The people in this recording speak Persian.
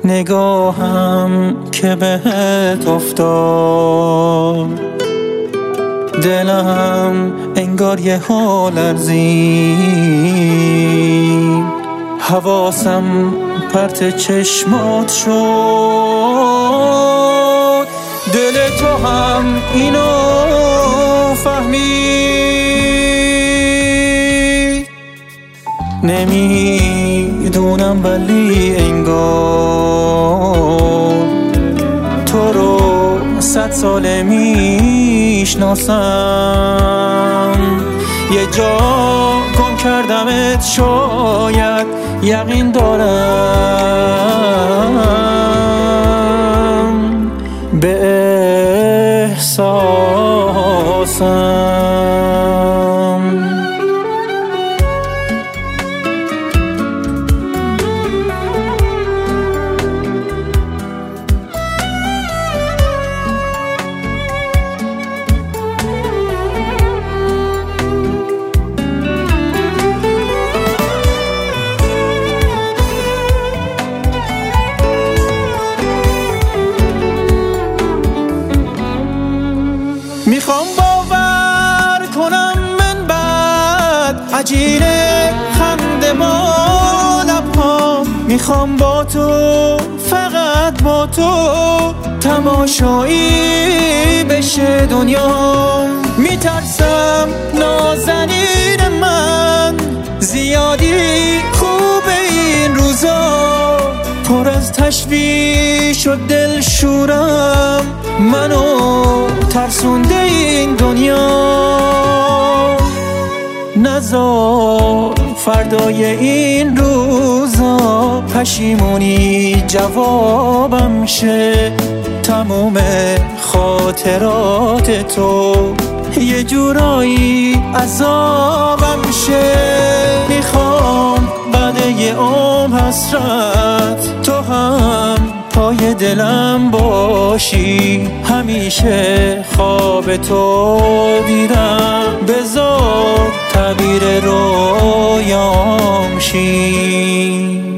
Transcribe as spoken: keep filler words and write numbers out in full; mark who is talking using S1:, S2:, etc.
S1: نگاهم که بهت افتاد، دلم انگار یه ها لرزید، حواسم پرت چشمات شد. دل تو هم اینو فهمید، نمیدونم ولی انگار تو رو صد ساله میشناسم. یه جا گم کردمت شاید، یقین دارم به احساسم. میخوام باور کنم من بد عجینه خنده با لبهام، میخوام با تو فقط با تو تماشایی بشه دنیا. میترسم نازنین من زیادی خوبه این روزا، پر از تشویش و دل شورم، منو ترسونده این دنیا. نذار فردای این روزا پشیمونی جوابم شه، تموم خاطرات تو یه جورایی عذابم شه. میخوام بعد یه عمر حسرت تو هم پای دلم باشی، همیشه خواب تو دیدم، بذار تعبیر رویام شی.